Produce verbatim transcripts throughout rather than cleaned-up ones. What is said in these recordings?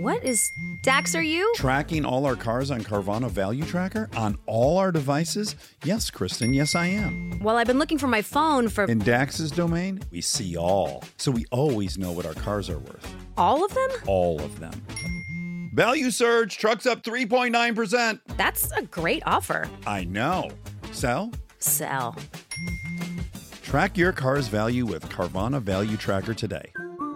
What is... Dax, are you? Tracking all our cars on Carvana Value Tracker on all our devices? Yes, Kristen, yes, I am. Well, I've been looking for my phone for... In Dax's domain, we see all. So we always know what our cars are worth. All of them? All of them. Value surge, trucks up three point nine percent. That's a great offer. I know. Sell? Sell. Track your car's value with Carvana Value Tracker today.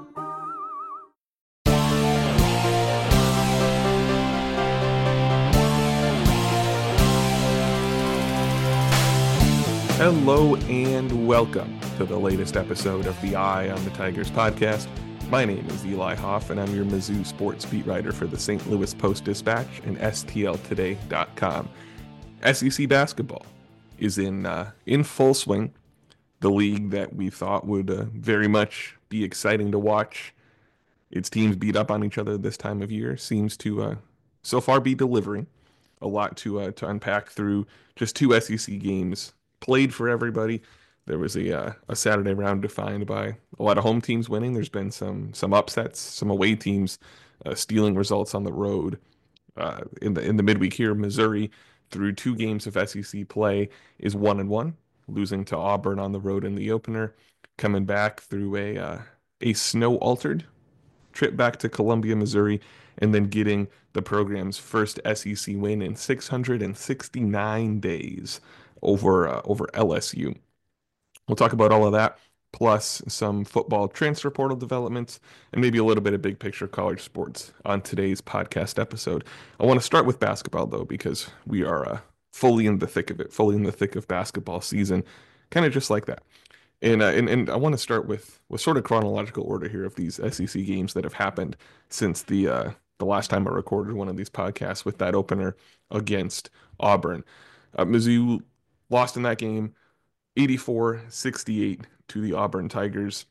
Hello and welcome to the latest episode of the Eye on the Tigers podcast. My name is Eli Hoff, and I'm your Mizzou sports beat writer for the Saint Louis Post-Dispatch and S T L today dot com. S E C basketball is in uh, in full swing. The league that we thought would uh, very much be exciting to watch its teams beat up on each other this time of year seems to uh, so far be delivering. A lot to uh, to unpack through just two S E C games played for everybody. There was a uh, a Saturday round defined by a lot of home teams winning. There's been some some upsets, some away teams uh, stealing results on the road. Uh, in the in the midweek here, Missouri, through two games of S E C play, is one and one, losing to Auburn on the road in the opener, coming back through a uh, a snow altered trip back to Columbia, Missouri, and then getting the program's first S E C win in six hundred sixty-nine days over uh, over L S U. We'll talk about all of that, plus some football transfer portal developments, and maybe a little bit of big picture college sports on today's podcast episode. I want to start with basketball, though, because we are uh, fully in the thick of it, fully in the thick of basketball season, kind of just like that. And, uh, and and I want to start with with sort of chronological order here of these S E C games that have happened since the uh, the last time I recorded one of these podcasts with that opener against Auburn. Uh, Mizzou lost in that game eighty-four sixty-eight to the Auburn Tigers.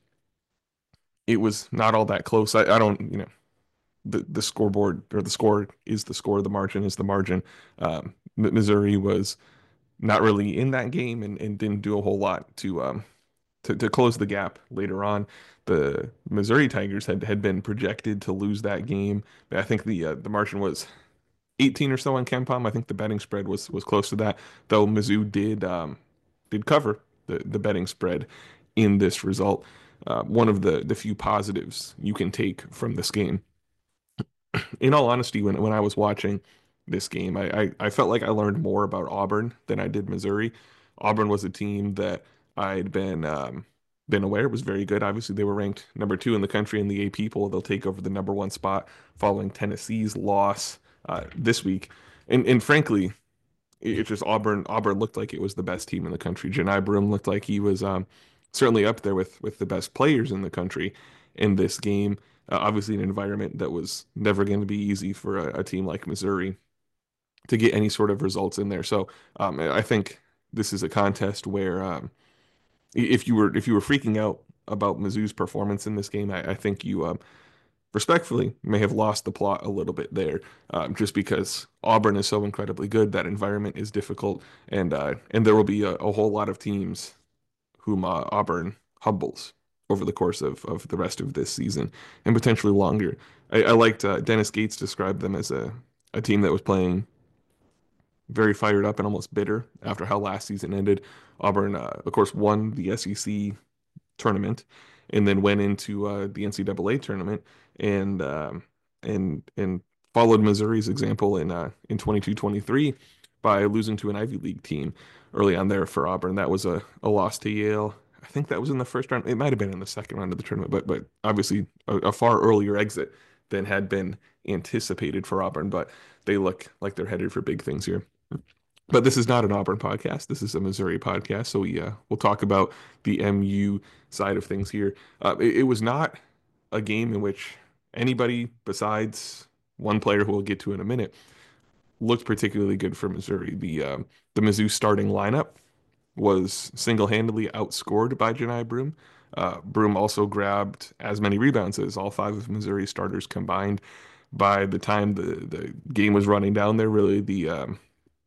It was not all that close. I, I don't, you know, the, the scoreboard or the score is the score, the margin is the margin. Um, Missouri was not really in that game and, and didn't do a whole lot to um to, to close the gap later on. The Missouri Tigers had, had been projected to lose that game. I think the uh, the margin was eighteen or so on KenPom. I think the betting spread was was close to that, though Mizzou did um, did cover the, the betting spread in this result. Uh, one of the, the few positives you can take from this game. In all honesty, when when I was watching this game, I, I, I felt like I learned more about Auburn than I did Missouri. Auburn was a team that I'd been um, been aware was very good. Obviously, they were ranked number two in the country in the A P poll. They'll take over the number one spot following Tennessee's loss uh, this week. And and frankly, it's just Auburn. Auburn looked like it was the best team in the country. Johni Broome looked like he was um, certainly up there with with the best players in the country in this game. Uh, obviously, an environment that was never going to be easy for a, a team like Missouri to get any sort of results in there. So um, I think this is a contest where um, if you were if you were freaking out about Mizzou's performance in this game, I, I think you um, respectfully may have lost the plot a little bit there, um, just because Auburn is so incredibly good. That environment is difficult, and uh, and there will be a, a whole lot of teams whom uh, Auburn humbles over the course of, of the rest of this season and potentially longer. I, I liked uh, Dennis Gates described them as a, a team that was playing very fired up and almost bitter after how last season ended. Auburn, uh, of course, won the S E C tournament and then went into uh, the N C double A tournament and um, and and followed Missouri's example in uh, in twenty-two twenty-three by losing to an Ivy League team early on there for Auburn. That was a, a loss to Yale. I think that was in the first round. It might have been in the second round of the tournament, but but obviously a, a far earlier exit than had been anticipated for Auburn. But they look like they're headed for big things here. But this is not an Auburn podcast. This is a Missouri podcast. So we, uh, we'll talk about the M U side of things here. Uh, it, it was not a game in which anybody besides one player who we'll get to in a minute looked particularly good for Missouri. The, um, the Mizzou starting lineup was single-handedly outscored by Johni Broome. Uh, Broome also grabbed as many rebounds as all five of Missouri starters combined. By the time the, the game was running down there, really the um,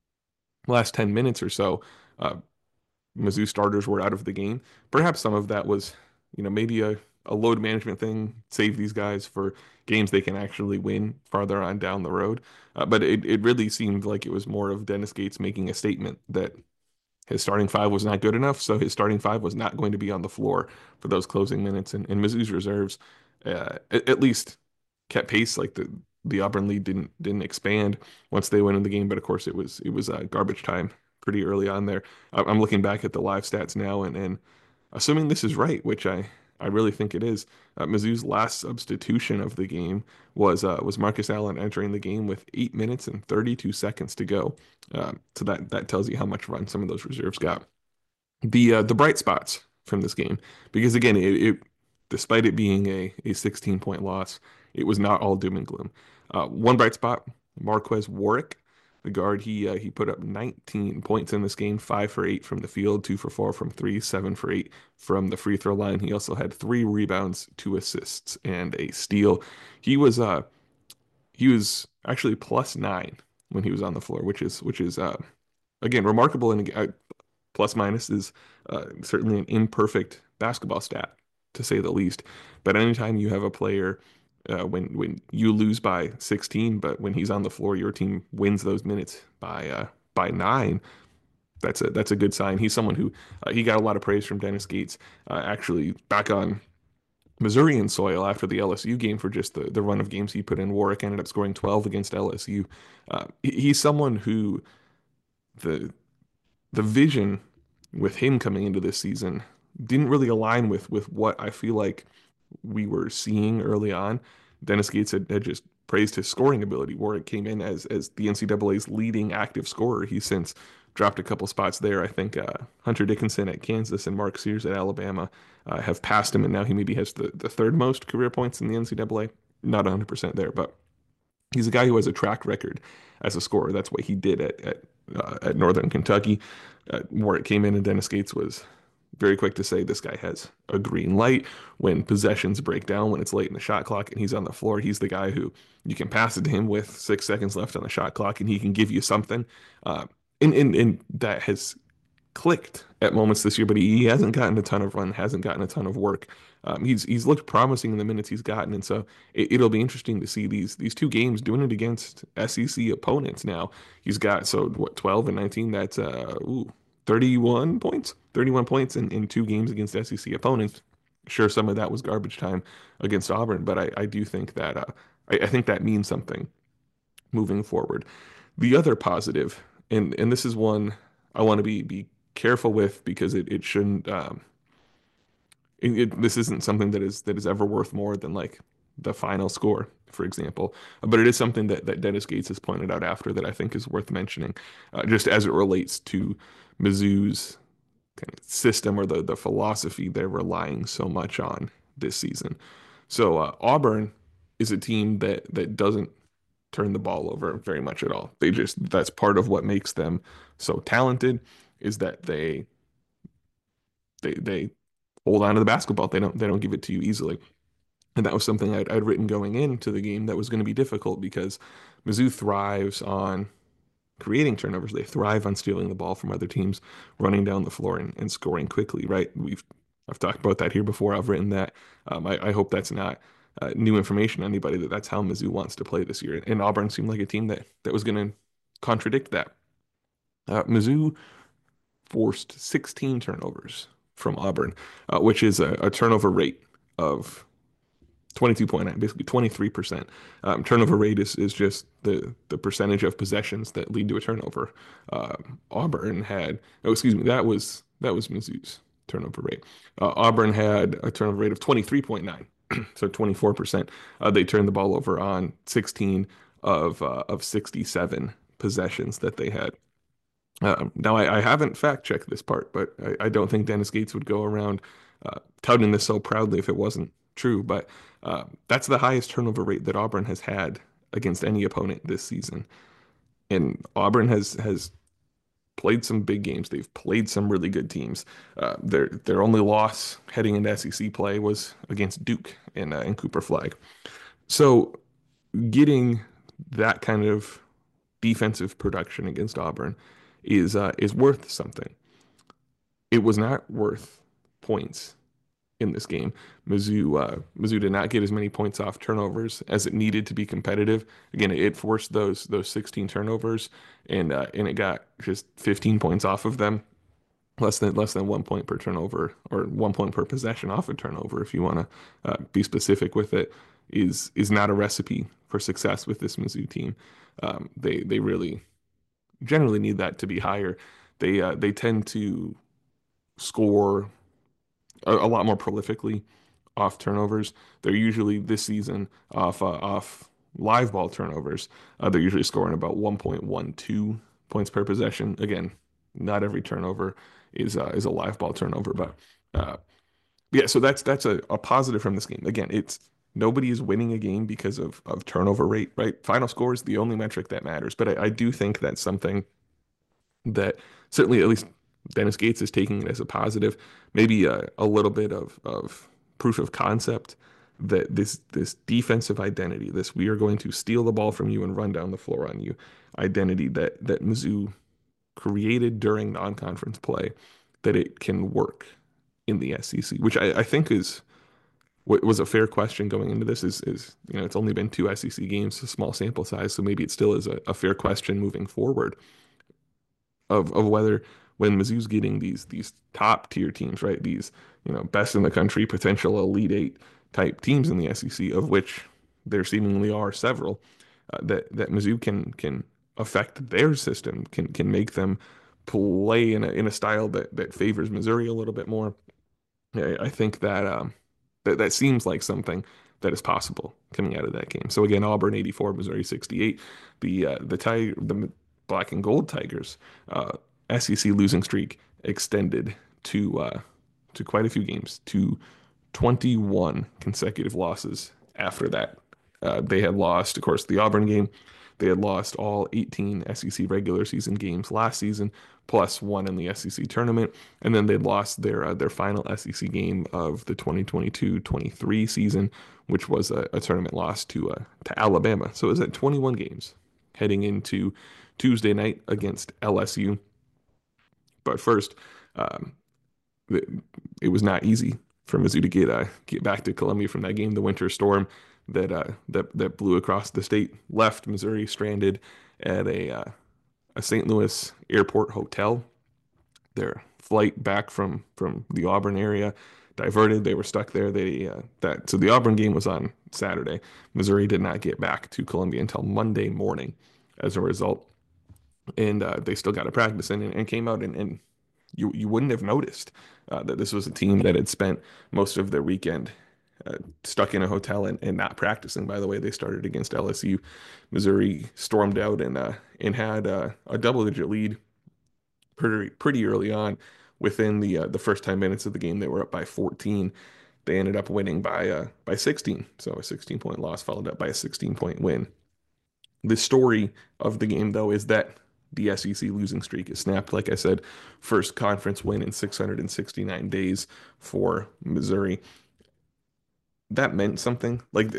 last ten minutes or so, uh, Mizzou starters were out of the game. Perhaps some of that was, you know, maybe a, a load management thing, save these guys for games they can actually win farther on down the road. Uh, but it, it really seemed like it was more of Dennis Gates making a statement that his starting five was not good enough, so his starting five was not going to be on the floor for those closing minutes. And, and Mizzou's reserves, uh, at, at least kept pace. Like the the Auburn lead didn't didn't expand once they went in the game, but of course it was it was uh, garbage time pretty early on there. I- I'm looking back at the live stats now, and and assuming this is right, which I I really think it is, uh, Mizzou's last substitution of the game was uh, was Marcus Allen entering the game with eight minutes and thirty-two seconds to go. Um, so that that tells you how much run some of those reserves got. The uh, the bright spots from this game, because again, it, it despite it being a a sixteen point loss, it was not all doom and gloom. Uh, one bright spot, Marquez Warwick, the guard, he uh, he put up nineteen points in this game, five for eight from the field, two for four from three, seven for eight from the free throw line. He also had three rebounds, two assists, and a steal. He was uh he was actually plus nine when he was on the floor, which is which is uh again remarkable. And uh, plus minus is uh, certainly an imperfect basketball stat, to say the least. But anytime you have a player, uh, when when you lose by sixteen, but when he's on the floor, your team wins those minutes by uh, by nine. That's a that's a good sign. He's someone who uh, he got a lot of praise from Dennis Gates, uh, actually back on Missourian soil after the L S U game for just the, the run of games he put in. Warwick ended up scoring twelve against L S U. Uh, he- he's someone who the the vision with him coming into this season didn't really align with with what I feel like we were seeing early on. Dennis Gates had, had just praised his scoring ability. Warwick came in as as the N C double A's leading active scorer. He's since dropped a couple spots there. I think uh, Hunter Dickinson at Kansas and Mark Sears at Alabama uh, have passed him, and now he maybe has the, the third most career points in the N C double A. Not one hundred percent there, but he's a guy who has a track record as a scorer. That's what he did at at, uh, at Northern Kentucky. Uh, Warwick came in, and Dennis Gates was very quick to say this guy has a green light when possessions break down, when it's late in the shot clock and he's on the floor. He's the guy who you can pass it to him with six seconds left on the shot clock and he can give you something. Uh, and, and, and that has clicked at moments this year, but he, he hasn't gotten a ton of run, hasn't gotten a ton of work. Um, he's he's looked promising in the minutes he's gotten, and so it, it'll be interesting to see these these two games doing it against S E C opponents. Now he's got so what twelve and nineteen. That's uh ooh, thirty-one points, thirty-one points in, in two games against S E C opponents. Sure, some of that was garbage time against Auburn, but I, I do think that uh, I, I think that means something moving forward. The other positive, and and this is one I want to be be careful with because it, it shouldn't um it, it, this isn't something that is that is ever worth more than like the final score, for example. But it is something that, that Dennis Gates has pointed out after that I think is worth mentioning, uh, just as it relates to Mizzou's kind of system or the the philosophy they're relying so much on this season. So uh, Auburn is a team that that doesn't turn the ball over very much at all. They just that's part of what makes them so talented is that they they they hold on to the basketball. They don't they don't give it to you easily. And that was something I'd, I'd written going into the game that was going to be difficult because Mizzou thrives on creating turnovers. They thrive on stealing the ball from other teams, running down the floor and, and scoring quickly, right? We've I've talked about that here before. I've written that. Um, I, I hope that's not uh, new information to anybody that that's how Mizzou wants to play this year. And Auburn seemed like a team that that was going to contradict that. Uh, Mizzou forced sixteen turnovers from Auburn, uh, which is a, a turnover rate of twenty-two point nine, basically twenty-three percent. Um, turnover rate is, is just the, the percentage of possessions that lead to a turnover. Um, Auburn had, oh, excuse me, that was that was Mizzou's turnover rate. Uh, Auburn had a turnover rate of twenty-three point nine, so twenty-four percent. Uh, they turned the ball over on sixteen of uh, of sixty-seven possessions that they had. Uh, now, I, I haven't fact checked this part, but I, I don't think Dennis Gates would go around uh, touting this so proudly if it wasn't true. But uh, that's the highest turnover rate that Auburn has had against any opponent this season. And Auburn has has played some big games. They've played some really good teams. Uh, their their only loss heading into S E C play was against Duke in uh, in Cooper Flag. So getting that kind of defensive production against Auburn is uh, is worth something. It was not worth points in this game. Mizzou uh, Mizzou did not get as many points off turnovers as it needed to be competitive. Again, it forced those those sixteen turnovers, and uh, and it got just fifteen points off of them, less than less than one point per turnover, or one point per possession off a turnover, if you want to uh, be specific with it. Is is not a recipe for success with this Mizzou team. Um, they they really generally need that to be higher. They uh, they tend to score a, a lot more prolifically off turnovers. They're usually this season off uh, off live ball turnovers. Uh, they're usually scoring about one point one two points per possession. Again, not every turnover is uh, is a live ball turnover, but uh, yeah. So that's that's a, a positive from this game. Again, it's nobody is winning a game because of of turnover rate, right? Final score is the only metric that matters. But I, I do think that's something that certainly at least Dennis Gates is taking it as a positive, maybe a, a little bit of, of proof of concept that this this defensive identity, this we are going to steal the ball from you and run down the floor on you identity that that Mizzou created during non-conference play, that it can work in the S E C, which I, I think is what was a fair question going into this. Is is you know it's only been two S E C games, a small sample size, so maybe it still is a, a fair question moving forward of of whether when Mizzou's getting these these top tier teams, right? These, you know, best in the country, potential Elite Eight type teams in the S E C, of which there seemingly are several, uh, that that Mizzou can can affect their system, can can make them play in a in a style that that favors Missouri a little bit more. I, I think that um that that seems like something that is possible coming out of that game. So again, Auburn eighty-four, Missouri sixty-eight. The uh, the Tiger, the Black and Gold Tigers, uh, S E C losing streak extended to uh, to quite a few games, to twenty-one consecutive losses after that. Uh, they had lost, of course, the Auburn game. They had lost all eighteen S E C regular season games last season, plus one in the S E C tournament, and then they'd lost their uh, their final S E C game of the twenty twenty-two twenty-three season, which was a, a tournament loss to uh, to Alabama. So it was at twenty-one games heading into Tuesday night against L S U. But first, um, it, it was not easy for Mizzou to get uh, get back to Columbia from that game. The winter storm that uh, that that blew across the state left Missouri stranded at a uh, a Saint Louis airport hotel. Their flight back from from the Auburn area diverted. They were stuck there. They uh, that so the Auburn game was on Saturday. Missouri did not get back to Columbia until Monday morning, as a result. And uh, they still got to practice in and, and came out and, and you you wouldn't have noticed uh, that this was a team that had spent most of their weekend uh, stuck in a hotel and, and not practicing. By the way, they started against L S U. Missouri stormed out and uh, and had uh, a double-digit lead pretty pretty early on. Within the uh, the first ten minutes of the game, they were up by fourteen. They ended up winning by uh, by sixteen. So a sixteen-point loss followed up by a sixteen-point win. The story of the game, though, is that the S E C losing streak is snapped. Like I said, first conference win in six hundred sixty-nine days for Missouri. That meant something. Like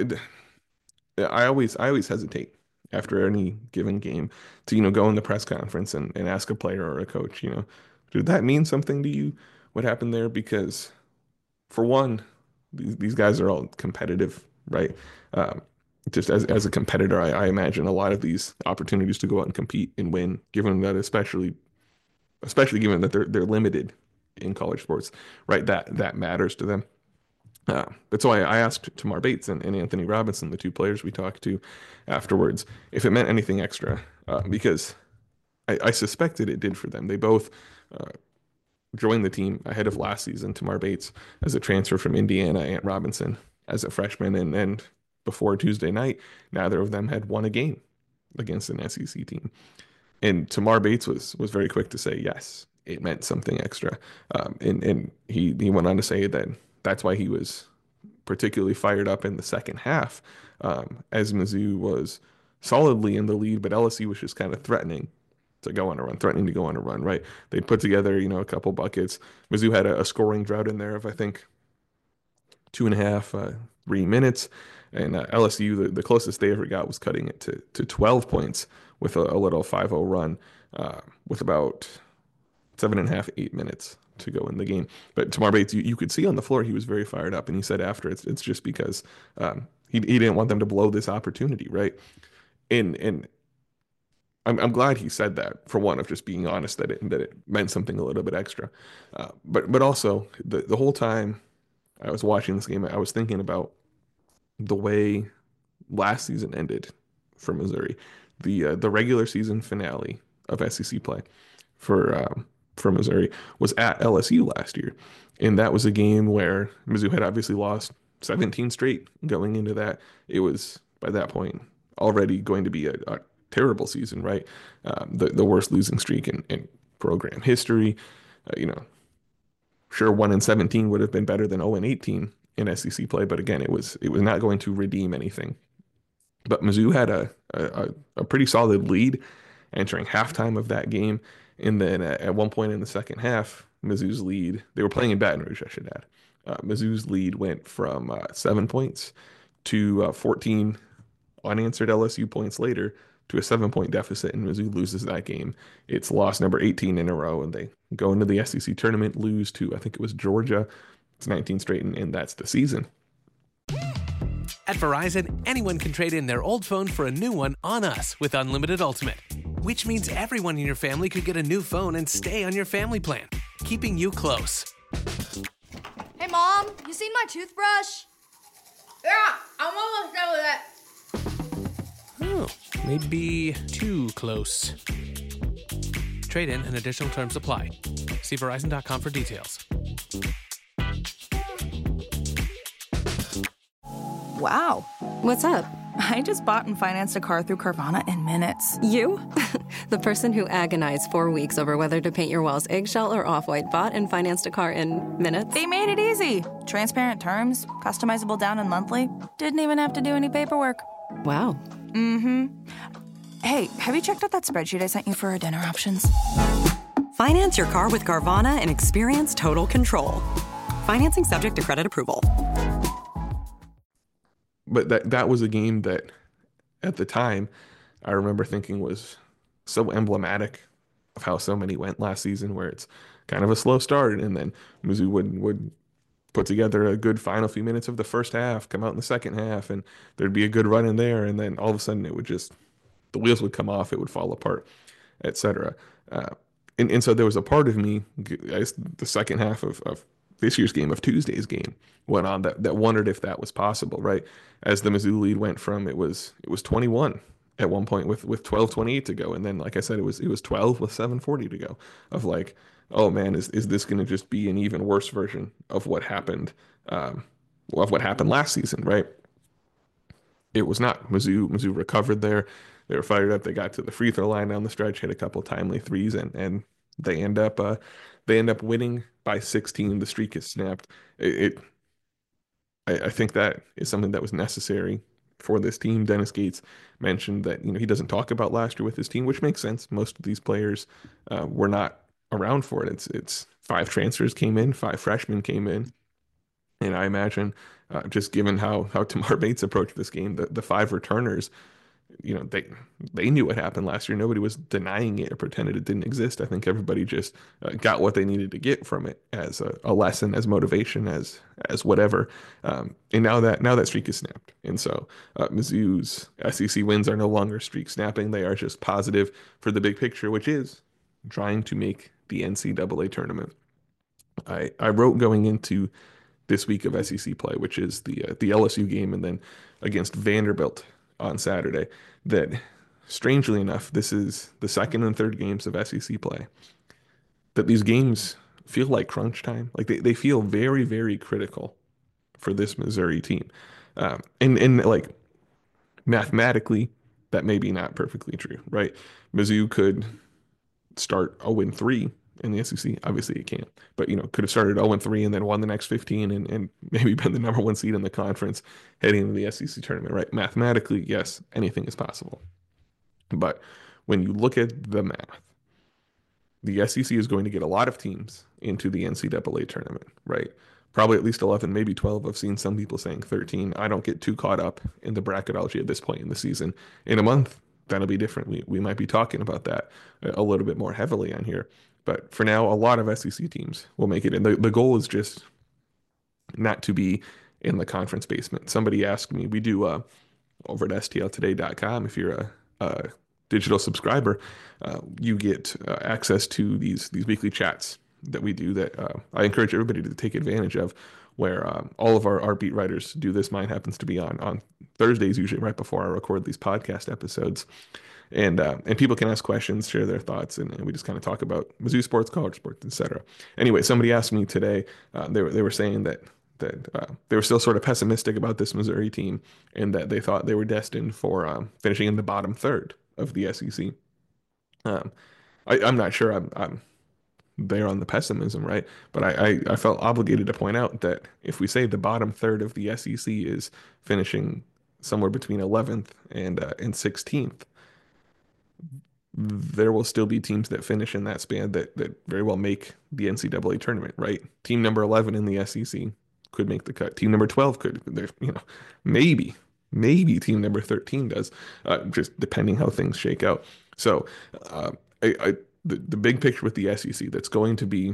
I always, I always hesitate after any given game to, you know, go in the press conference and, and ask a player or a coach, you know, did that mean something to you? What happened there? Because for one, these, these guys are all competitive, right? Um, just as, as a competitor, I, I imagine a lot of these opportunities to go out and compete and win, given that especially, especially given that they're they're limited in college sports, right? That that matters to them. Uh, but so I, I asked Tamar Bates and, and Anthony Robinson, the two players we talked to afterwards, if it meant anything extra, uh, because I, I suspected it did for them. They both uh, joined the team ahead of last season. Tamar Bates as a transfer from Indiana, Ant Robinson as a freshman, and and before Tuesday night, neither of them had won a game against an S E C team. And Tamar Bates was was very quick to say yes, it meant something extra. Um, and and he he went on to say that that's why he was particularly fired up in the second half, um, as Mizzou was solidly in the lead, but L S U was just kind of threatening to go on a run, threatening to go on a run, right? They put together, you know, a couple buckets. Mizzou had a, a scoring drought in there of, I think, two and a half, uh, three minutes. And uh, L S U, the, the closest they ever got was cutting it to, to twelve points with a, a little five oh run uh, with about seven and a half, eight minutes to go in the game. But Tamar Bates, you, you could see on the floor, he was very fired up. And he said after, it's it's just because um, he, he didn't want them to blow this opportunity, right? And and I'm, I'm glad he said that, for one, of just being honest that it that it meant something a little bit extra. Uh, but but also, the, the whole time I was watching this game, I was thinking about the way last season ended for Missouri. The uh, the regular season finale of S E C play for um, for Missouri was at L S U last year, and that was a game where Mizzou had obviously lost seventeen straight going into that. It was by that point already going to be a, a terrible season, right? Um, the the worst losing streak in, in program history. Uh, you know, sure, one and seventeen would have been better than zero and eighteen in S E C play, but again, it was it was not going to redeem anything. But Mizzou had a a, a pretty solid lead entering halftime of that game, and then at, at one point in the second half, Mizzou's lead, they were playing in Baton Rouge, I should add. Uh, Mizzou's lead went from uh, seven points to uh, fourteen unanswered L S U points later to a seven-point deficit, and Mizzou loses that game. It's loss number eighteen in a row, and they go into the S E C tournament, lose to, I think it was Georgia. It's nineteen straight, and, and that's the season. At Verizon, anyone can trade in their old phone for a new one on us with Unlimited Ultimate, which means everyone in your family could get a new phone and stay on your family plan, keeping you close. Hey, Mom, you seen my toothbrush? Yeah, I'm almost done with it. Oh, maybe too close. Trade in and additional terms apply. See Verizon dot com for details. Wow. What's up? I just bought and financed a car through Carvana in minutes. You? The person who agonized four weeks over whether to paint your walls eggshell or off-white bought and financed a car in minutes? They made it easy. Transparent terms, customizable down and monthly. Didn't even have to do any paperwork. Wow. Mm-hmm. Hey, have you checked out that spreadsheet I sent you for our dinner options? Finance your car with Carvana and experience total control. Financing subject to credit approval. But that that was a game that, at the time, I remember thinking was so emblematic of how so many went last season, where it's kind of a slow start, and then Mizzou would would put together a good final few minutes of the first half, come out in the second half, and there'd be a good run in there, and then all of a sudden it would just, the wheels would come off, it would fall apart, et cetera. Uh, and, and so there was a part of me, as the second half of, of this year's game, of Tuesday's game, went on, that, that wondered if that was possible, right? As the Mizzou lead went from, it was it was twenty-one at one point with with twelve twenty-eight to go, and then, like I said, it was it was twelve with seven forty to go, of like, oh man, is is this going to just be an even worse version of what happened um, of what happened last season, right? It was not. Mizzou Mizzou recovered there. They were fired up. They got to the free throw line down the stretch, hit a couple timely threes, and and they end up uh, they end up winning by sixteen. The streak is snapped. It, it I, I think that is something that was necessary for this team. Dennis Gates mentioned that, you know, he doesn't talk about last year with his team, which makes sense. Most of these players uh, were not around for it. It's it's five transfers came in, five freshmen came in, and I imagine uh, just given how how Tamar Bates approached this game, the the five returners, you know, they they knew what happened last year. Nobody was denying it or pretended it didn't exist. I think everybody just uh, got what they needed to get from it as a, a lesson, as motivation, as as whatever. Um, and now that now that streak is snapped, and so uh, Mizzou's S E C wins are no longer streak snapping. They are just positive for the big picture, which is trying to make the N C double A tournament. I I wrote going into this week of S E C play, which is the uh, the L S U game, and then against Vanderbilt on Saturday, that strangely enough, this is the second and third games of S E C play, that these games feel like crunch time. Like they, they feel very, very critical for this Missouri team. Um, and, and like mathematically, that may be not perfectly true, right? Mizzou could start oh and three in the S E C. Obviously it can't, but, you know, could have started oh and three and then won the next fifteen and, and maybe been the number one seed in the conference heading into the S E C tournament, right? Mathematically, yes, anything is possible. But when you look at the math, the S E C is going to get a lot of teams into the N C double A tournament, right? Probably at least eleven, maybe twelve. I've seen some people saying thirteen. I don't get too caught up in the bracketology at this point in the season. In a month, that'll be different. We we might be talking about that a little bit more heavily on here. But for now, a lot of S E C teams will make it. And the, the goal is just not to be in the conference basement. Somebody asked me, we do uh, over at S T L today dot com, if you're a, a digital subscriber, uh, you get uh, access to these these weekly chats that we do that uh, I encourage everybody to take advantage of, where um, all of our, our beat writers do this. Mine happens to be on on Thursdays, usually right before I record these podcast episodes. And uh, and people can ask questions, share their thoughts, and, and we just kind of talk about Mizzou sports, college sports, et cetera. Anyway, somebody asked me today, uh, they were they were saying that that uh, they were still sort of pessimistic about this Missouri team, and that they thought they were destined for um, finishing in the bottom third of the S E C. Um, I, I'm not sure I'm, I'm there on the pessimism, right? But I, I, I felt obligated to point out that if we say the bottom third of the S E C is finishing somewhere between eleventh and uh, and sixteenth, there will still be teams that finish in that span that that very well make the N C double A tournament, right? Team number eleven in the S E C could make the cut. Team number twelve could. There's, you know, maybe, maybe team number thirteen does, uh, just depending how things shake out. So, uh, I, I the the big picture with the S E C that's going to be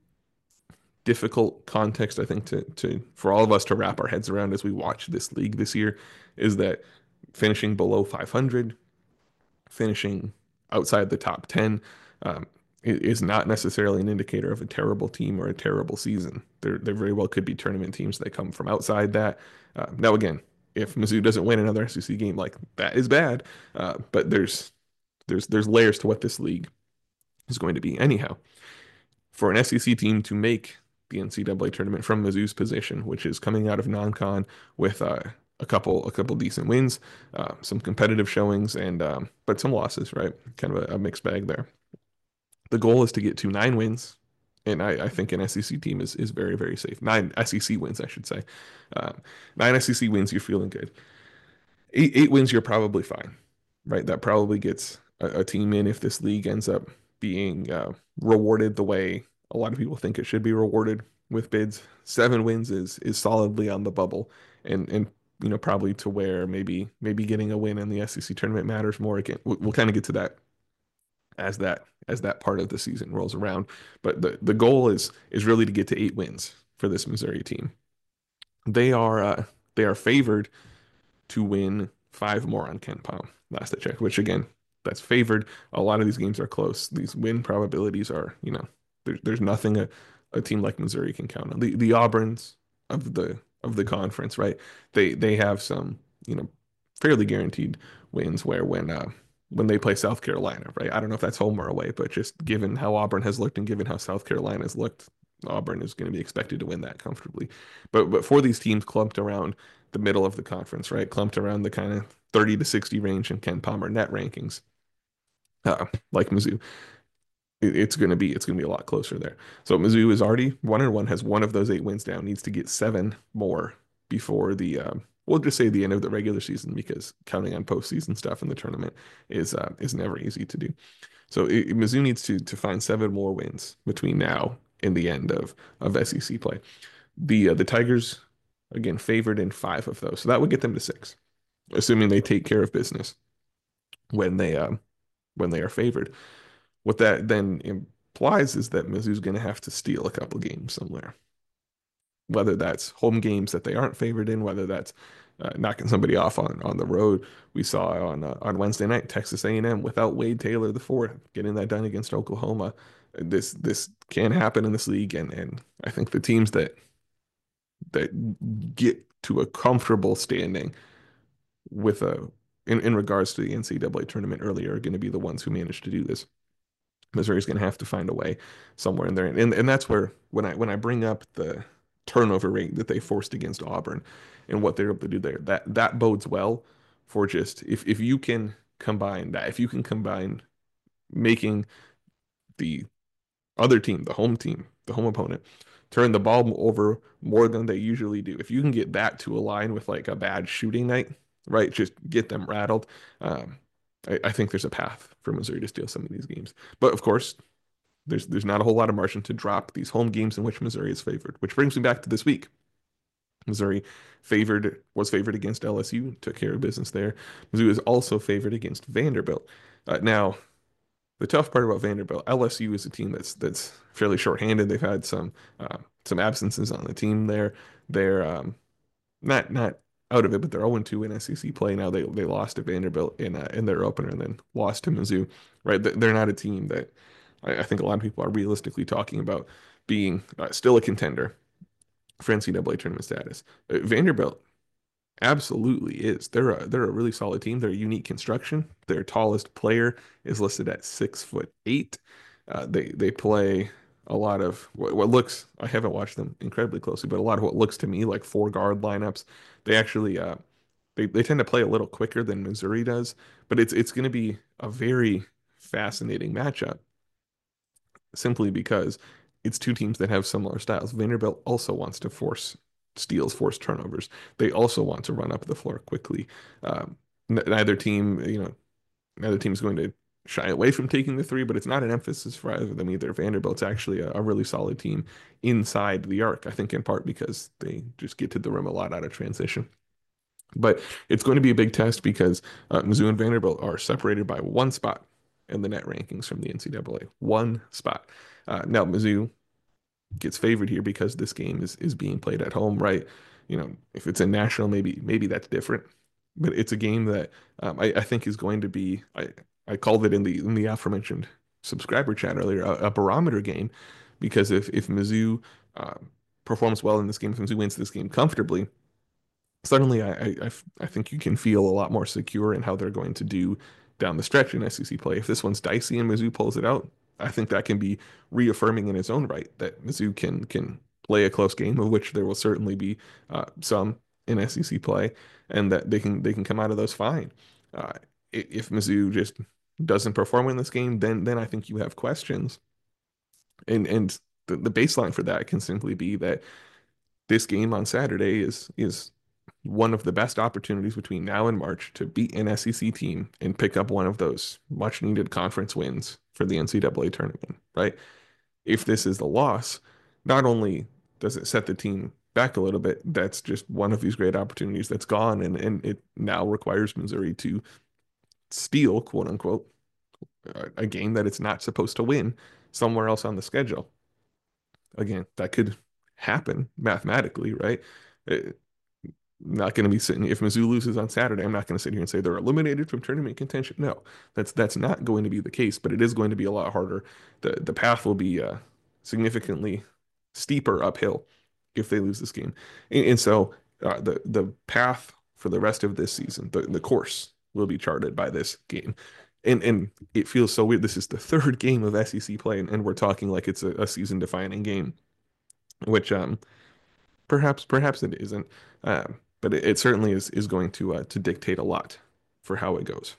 difficult context, I think, to to for all of us to wrap our heads around as we watch this league this year, is that finishing below five hundred, finishing outside the top ten, um, is not necessarily an indicator of a terrible team or a terrible season. There, there very well could be tournament teams that come from outside that. Uh, now, again, if Mizzou doesn't win another S E C game, like, that is bad. Uh, but there's there's there's layers to what this league is going to be. Anyhow, for an S E C team to make the N C double A tournament from Mizzou's position, which is coming out of non-con with uh, a couple a couple decent wins, uh, some competitive showings, and um, but some losses, right? Kind of a, a mixed bag there. The goal is to get to nine wins, and I, I think an S E C team is is very, very safe. Nine S E C wins, I should say. Uh, nine S E C wins, you're feeling good. Eight eight wins, you're probably fine, right? That probably gets a, a team in if this league ends up being uh, rewarded the way a lot of people think it should be rewarded with bids. Seven wins is is solidly on the bubble, and and you know, probably to where maybe maybe getting a win in the S E C tournament matters more. Again, we'll, we'll kind of get to that as that as that part of the season rolls around. But the the goal is is really to get to eight wins for this Missouri team. They are uh, they are favored to win five more on KenPom last I checked, which again, that's favored. A lot of these games are close. These win probabilities are, you know, there's there's nothing a, a team like Missouri can count on. The the Auburns of the of the conference, right? They they have some, you know, fairly guaranteed wins where when uh when they play South Carolina, right? I don't know if that's home or away, but just given how Auburn has looked and given how South Carolina has looked, Auburn is going to be expected to win that comfortably. But but for these teams clumped around the middle of the conference, right? Clumped around the kind of thirty to sixty range in KenPom or net rankings, uh, like Mizzou, it, it's going to be it's going to be a lot closer there. So Mizzou is already one and one, has one of those eight wins down, needs to get seven more before the um, we'll just say the end of the regular season, because counting on postseason stuff in the tournament is uh, is never easy to do. So it, Mizzou needs to to find seven more wins between now and the end of of S E C play. The uh, the Tigers, again, favored in five of those, so that would get them to six, assuming they take care of business when they um, when they are favored. What that then implies is that Mizzou's going to have to steal a couple games somewhere, whether that's home games that they aren't favored in, whether that's uh, knocking somebody off on, on the road. We saw on uh, on Wednesday night, Texas A and M without Wade Taylor the fourth, getting that done against Oklahoma. This this can happen in this league, and and I think the teams that that get to a comfortable standing with a in, in regards to the N C double A tournament earlier are going to be the ones who manage to do this. Missouri's going to have to find a way somewhere in there, and and that's where when I when I bring up the turnover rate that they forced against Auburn and what they're able to do there, that that bodes well for just if if you can combine that, if you can combine making the other team, the home team, the home opponent, turn the ball over more than they usually do. If you can get that to align with like a bad shooting night, right? Just get them rattled. Um, I, I think there's a path for Missouri to steal some of these games. But of course, there's there's not a whole lot of margin to drop these home games in which Missouri is favored, which brings me back to this week. Missouri favored was favored against L S U, took care of business there. Mizzou is also favored against Vanderbilt. Uh, now, the tough part about Vanderbilt, L S U is a team that's that's fairly shorthanded. They've had some uh, some absences on the team there. They're um, not not out of it, but they're oh and two in S E C play now. They they lost to Vanderbilt in uh, in their opener and then lost to Mizzou. Right, they're not a team that I, I think a lot of people are realistically talking about being uh, still a contender for N C double A tournament status. Uh, Vanderbilt absolutely is. They're a they're a really solid team. They're a unique construction. Their tallest player is listed at six foot eight. Uh, they they play a lot of what, what looks. I haven't watched them incredibly closely, but a lot of what looks to me like four guard lineups. They actually uh, they they tend to play a little quicker than Missouri does, but it's it's going to be a very fascinating matchup simply because it's two teams that have similar styles. Vanderbilt also wants to force steals, force turnovers. They also want to run up the floor quickly. Um, neither team, you know, neither team is going to shy away from taking the three, but it's not an emphasis for either of them either. Vanderbilt's actually a, a really solid team inside the arc, I think in part because they just get to the rim a lot out of transition. But it's going to be a big test because uh, Mizzou and Vanderbilt are separated by one spot in the net rankings from the N C double A. One spot. Uh, now, Mizzou gets favored here because this game is is being played at home, right? You know, if it's a national, maybe maybe that's different. But it's a game that um, I, I think is going to be. I I called it in the in the aforementioned subscriber chat earlier a, a barometer game, because if if Mizzou uh, performs well in this game, if Mizzou wins this game comfortably, suddenly I, I I think you can feel a lot more secure in how they're going to do down the stretch in S E C play. If this one's dicey and Mizzou pulls it out, I think that can be reaffirming in its own right that Mizzou can can play a close game, of which there will certainly be uh, some in S E C play, and that they can they can come out of those fine. Uh, if Mizzou just doesn't perform in this game, then then I think you have questions, and and the, the baseline for that can simply be that this game on Saturday is is one of the best opportunities between now and March to beat an S E C team and pick up one of those much needed conference wins for the N C double A tournament, right? If this is the loss, not only does it set the team back a little bit, that's just one of these great opportunities that's gone, and, and it now requires Missouri to steal, quote unquote, a game that it's not supposed to win somewhere else on the schedule. Again, that could happen mathematically, right? It, not going to be sitting, if Mizzou loses on Saturday, I'm not going to sit here and say they're eliminated from tournament contention. No, that's that's not going to be the case, but it is going to be a lot harder. The the path will be uh, significantly steeper uphill if they lose this game. And, and so uh, the the path for the rest of this season, the, the course will be charted by this game. And and it feels so weird. This is the third game of S E C play, and, and we're talking like it's a, a season-defining game, which um perhaps perhaps it isn't. Um, but it, it certainly is is going to uh, to dictate a lot for how it goes.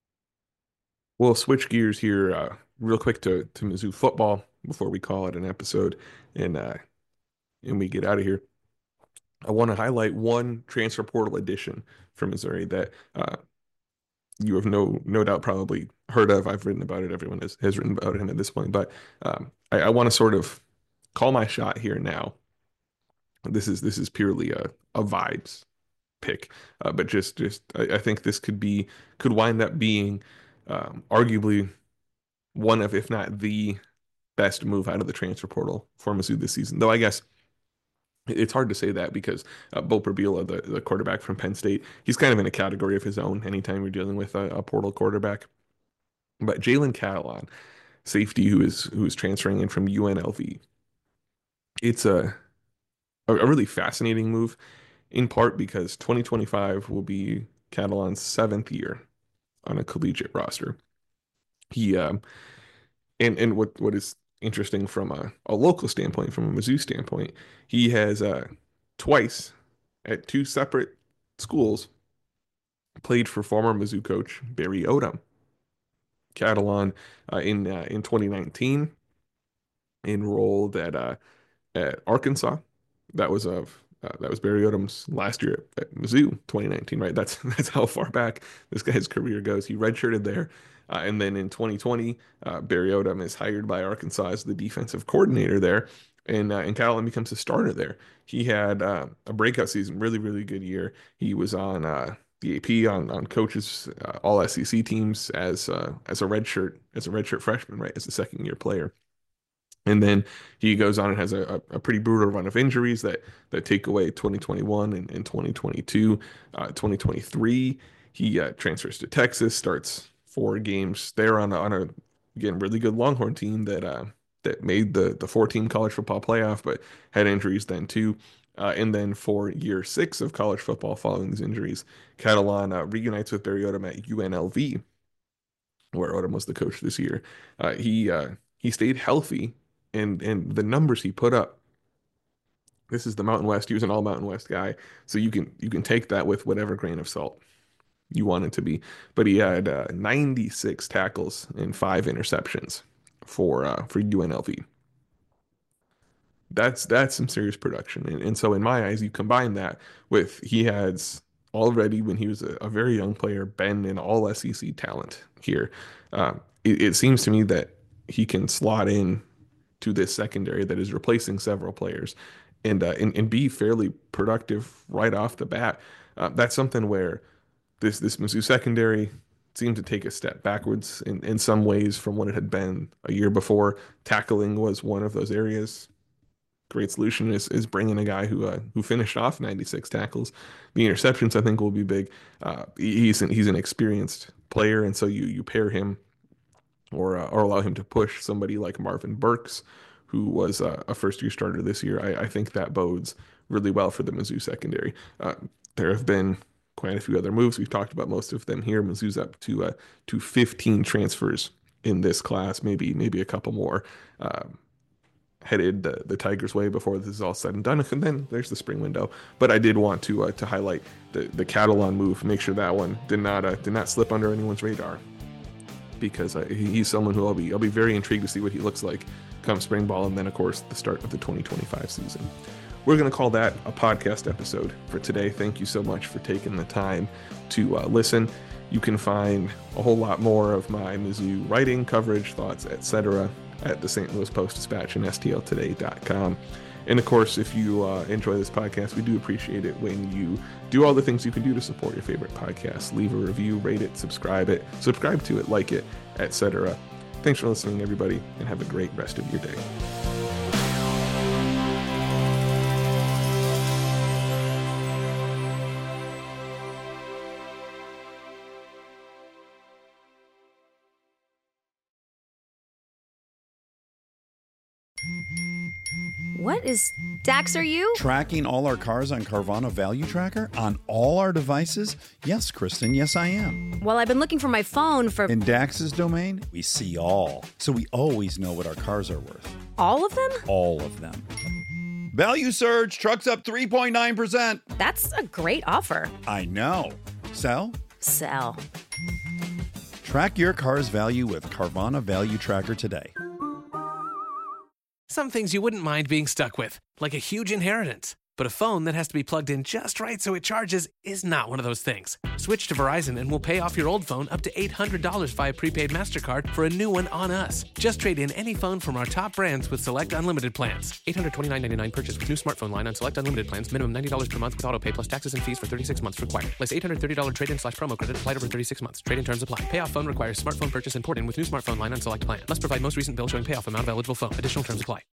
We'll switch gears here uh, real quick to to Mizzou football before we call it an episode and uh, and we get out of here. I want to highlight one transfer portal addition for Missouri that uh, you have no no doubt probably heard of. I've written about it. Everyone has, has written about him at this point. But um, I, I want to sort of call my shot here now. This is this is purely a, a vibes pick, uh, but just just I, I think this could be could wind up being um, arguably one of, if not the best move out of the transfer portal for Mizzou this season. Though I guess it's hard to say that because uh, Bo Prabila, the, the quarterback from Penn State, he's kind of in a category of his own anytime you're dealing with a, a portal quarterback. But Jalen Catalon, safety who is who is transferring in from U N L V, it's a a, a really fascinating move, in part because twenty twenty-five will be Catalon's seventh year on a collegiate roster. He um, and and what what is interesting from a, a local standpoint, from a Mizzou standpoint, he has uh, twice at two separate schools played for former Mizzou coach Barry Odom. Catalon uh, in uh, in twenty nineteen enrolled at uh, at Arkansas. That was a uh, that was Barry Odom's last year at, at Mizzou, twenty nineteen, right? That's that's how far back this guy's career goes. He redshirted there. Uh, and then in twenty twenty, uh, Barry Odom is hired by Arkansas as the defensive coordinator there, and uh, and Catalon becomes a starter there. He had uh, a breakout season, really, really good year. He was on uh, the A P on on coaches, uh, all S E C teams as uh, as a redshirt as a redshirt freshman, right, as a second year player. And then he goes on and has a, a pretty brutal run of injuries that that take away twenty twenty-one and, and twenty twenty-two. Uh, twenty twenty-three, he uh, transfers to Texas, starts four games there on a, on a again really good Longhorn team that uh, that made the the four-team college football playoff, but had injuries then too. Uh, and then for year six of college football following these injuries, Catalon uh, reunites with Barry Odom at U N L V, where Odom was the coach this year. Uh, he uh, he stayed healthy. And and the numbers he put up, this is the Mountain West. He was an all Mountain West guy, so you can you can take that with whatever grain of salt you want it to be. But he had uh, ninety-six tackles and five interceptions for uh, for U N L V. That's that's some serious production. And, and so in my eyes, you combine that with he has already, when he was a, a very young player, been an all S E C talent here. Uh, it, it seems to me that he can slot in to this secondary that is replacing several players and, uh, and and be fairly productive right off the bat. Uh, that's something where this this Mizzou secondary seemed to take a step backwards in, in some ways from what it had been a year before. Tackling was one of those areas. Great solution is is bringing a guy who uh, who finished off ninety-six tackles. The interceptions, I think, will be big. Uh, he's an, he's an experienced player, and so you you pair him or uh, or allow him to push somebody like Marvin Burks, who was uh, a first-year starter this year. I, I think that bodes really well for the Mizzou secondary. Uh, there have been quite a few other moves. We've talked about most of them here. Mizzou's up to uh, to fifteen transfers in this class, maybe maybe a couple more uh, headed the, the Tigers' way before this is all said and done. And then there's the spring window. But I did want to uh, to highlight the the Catalon move. Make sure that one did not uh, did not slip under anyone's radar, because uh, he's someone who I'll be I'll be very intrigued to see what he looks like come spring ball, and then of course the start of the twenty twenty-five season. We're going to call that a podcast episode for today. Thank you so much for taking the time to uh, listen. You can find a whole lot more of my Mizzou writing, coverage, thoughts, et cetera at the Saint Louis Post-Dispatch and S T L today dot com. And of course, if you uh, enjoy this podcast, we do appreciate it when you do all the things you can do to support your favorite podcast. Leave a review, rate it, subscribe it, subscribe to it, like it, et cetera. Thanks for listening, everybody, and have a great rest of your day. What is... Dax, are you? Tracking all our cars on Carvana Value Tracker on all our devices? Yes, Kristen, yes, I am. Well, I've been looking for my phone for... In Dax's domain, we see all. So we always know what our cars are worth. All of them? All of them. Value surge, trucks up three point nine percent. That's a great offer. I know. Sell? Sell. Track your car's value with Carvana Value Tracker today. Some things you wouldn't mind being stuck with, like a huge inheritance. But a phone that has to be plugged in just right so it charges is not one of those things. Switch to Verizon and we'll pay off your old phone up to eight hundred dollars via prepaid MasterCard for a new one on us. Just trade in any phone from our top brands with select unlimited plans. eight hundred twenty-nine dollars and ninety-nine cents purchase with new smartphone line on select unlimited plans. Minimum ninety dollars per month with auto pay plus taxes and fees for thirty-six months required. Less eight hundred thirty dollars trade-in slash promo credit applied over thirty-six months. Trade-in terms apply. Payoff phone requires smartphone purchase and port in with new smartphone line on select plan. Must provide most recent bill showing payoff amount of eligible phone. Additional terms apply.